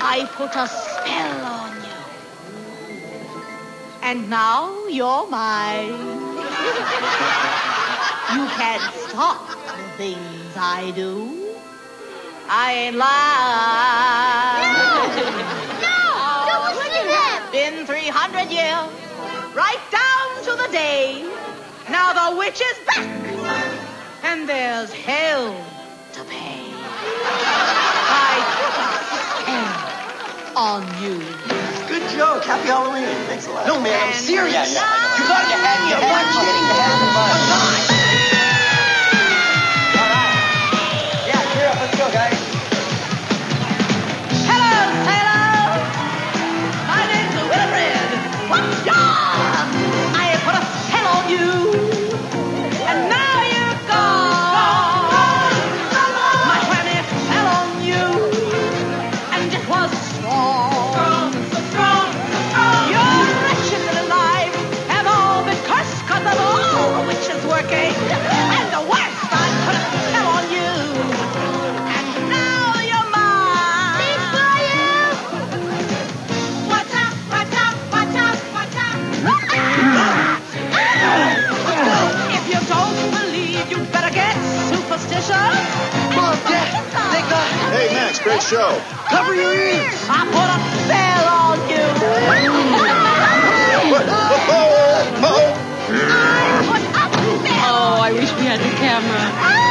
I put a spell on you. And now you're mine. You can't stop the things I do. I ain't lying. No! Don't listen to them! Been 300 years, right down to the day. Now the witch is back, and there's hell to pay. I put a spell on you. Good joke. Happy Halloween. Thanks a lot. No, man, I'm serious. Yeah, I know. You thought you had me. I'm not kidding. You had me. Come on. All right. Yeah, cheer up. Let's go, guys. Hello, sailor. My name's Wilfred. What's yours? I put a spell on you, and now you're gone. My honey fell on you, and it was strong. Your wretched little life have all been cursed 'cause of all the witches working. And the worst, I put a spell on you, and now you're mine. Thanks for you! Watch out, watch out, watch out, watch out. If you don't believe, you better get superstitious. Mom, Dad, thank God. Hey, Max, great show. Cover your ears. I put a spell on you. I put a spell. Oh, I wish we had the camera.